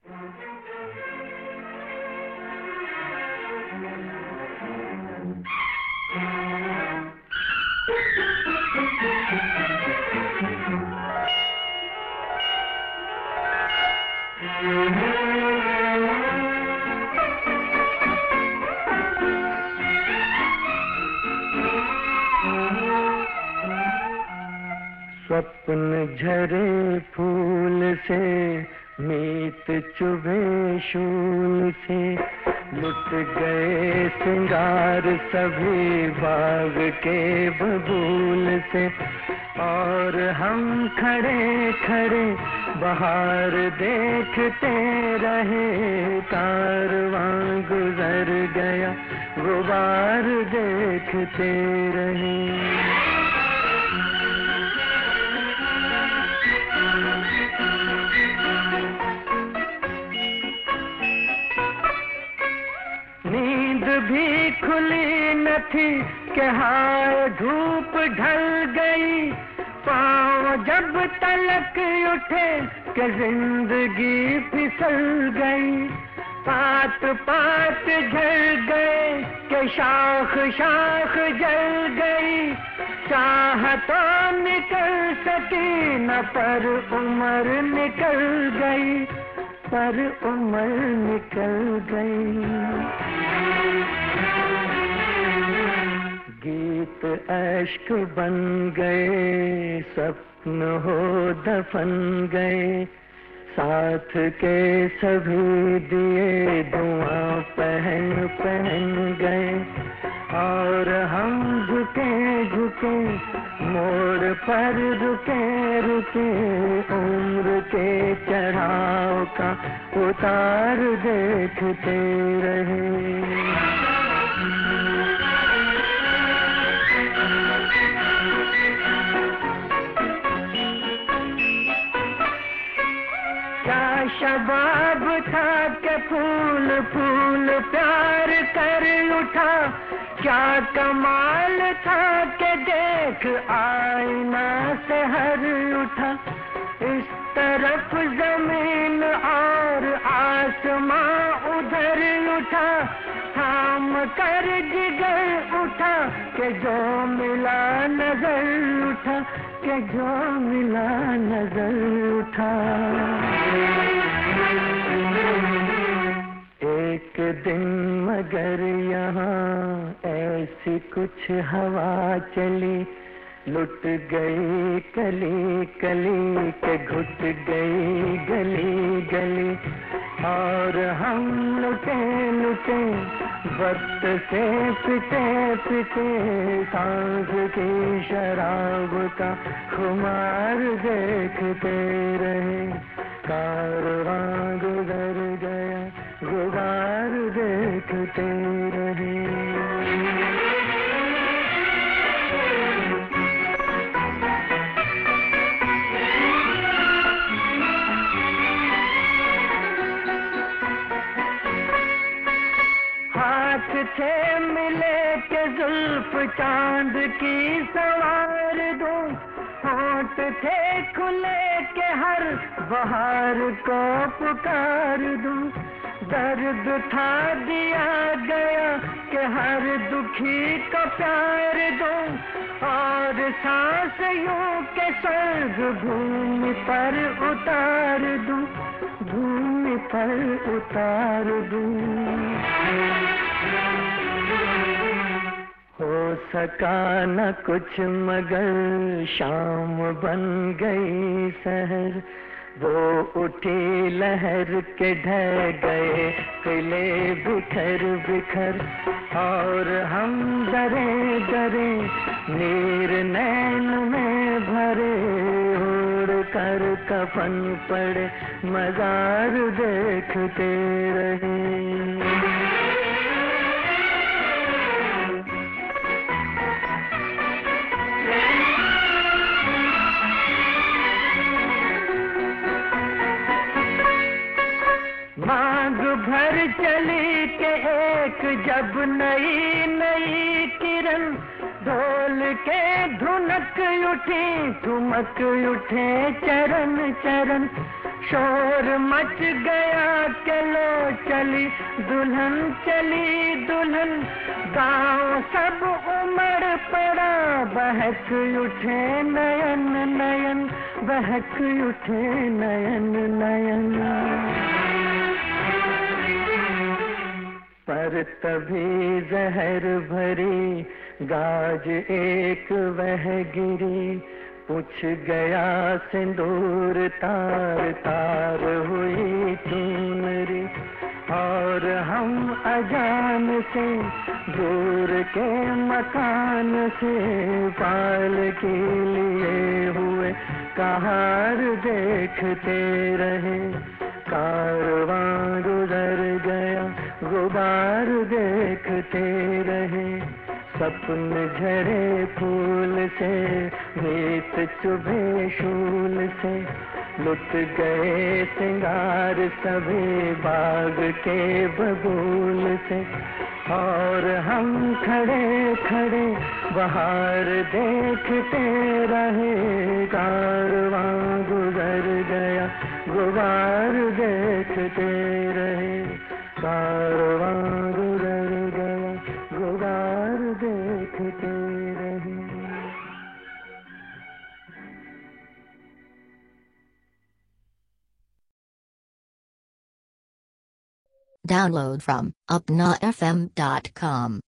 स्वप्न झरे फूल से, मीत चुभे शूल से, लुट गए सिंगार सभी बाग के बबूल से। और हम खड़े खड़े बाहर देखते रहे, कारवां गुजर गया गुबार देखते रहे। नींद भी खुली न थी कि हाय धूप ढल गई, पाँव जब तलक उठे कि जिंदगी फिसल गई। पात पात झड़ गए कि शाख शाख जल गई, चाह तो निकल सकी न पर उम्र निकल गई, पर उम्र निकल गई। गीत अश्क बन गए, स्वप्न हो दफन गए, साथ के सभी दिए धुआं पहन पहन गए। और हम झुके झुके मोड़ पर रुके रुके, उम्र के चढ़ाव का उतार देखते रहे। क्या शबाब था कि फूल फूल प्यार कर उठा, क्या कमाल था कि देख आईना से हर उठा। इस तरफ जमीन और आसमां उधर उठा, थाम कर जिगर उठा कि जो मिला नजर उठा, कि जो मिला नजर उठा। एक दिन मगर यहाँ ऐसी कुछ हवा चली, लुट गई कली कली के घुट गई गली गली। और हम लुटे लुटे वक्त से पिटे पिटे, सांस की शराब का खुमार देखते रहे। कारवां गुजर गया गुबार देखते रहे। हाथ थे मिले के जुल्फ चांद की सवार दो, होंठ थे खुले के हर बहार को पुकार दूं। दर्द था दिया गया कि हर दुखी को प्यार दूं, और सांस यूं के स्वर्ग भूमि पर उतार दूं, भूमि पर उतार दूं। हो सका न कुछ मगर शाम बन गई शहर, वो उठी लहर के ढह गए किले बिखर बिखर। और हम डरे डरे नीर नैन में भरे, उड़ कर कफन पड़े मजार देखते रहे। मांग भर चली के एक जब नई नई किरण, ढोल के धुनक उठी, ठुमक उठे चरण चरण, शोर मच गया के लो चली दुल्हन, चली दुल्हन। गांव सब उमड़ पड़ा, बहक उठे नयन नयन, बहक उठे नयन नयन। पर तभी जहर भरी गाज एक वह गिरी, पूछ गया सिंदूर तार तार हुई चुनरी। और हम अजान से दूर के मकान से, पाल के लिए हुए कहार देखते रहे। कारवां गुजर गया, गुबार देखते रहे। सपन झरे फूल से, रेत चुभे शूल से, लुट गए सिंगार सभी बाग के बबूल से। और हम खड़े खड़े बहार देखते रहे। कारवां गुजर गया, गुबार देखते रहे। कारवां गुजर गया, गुबार देखते रहे। Download from upnafm.com.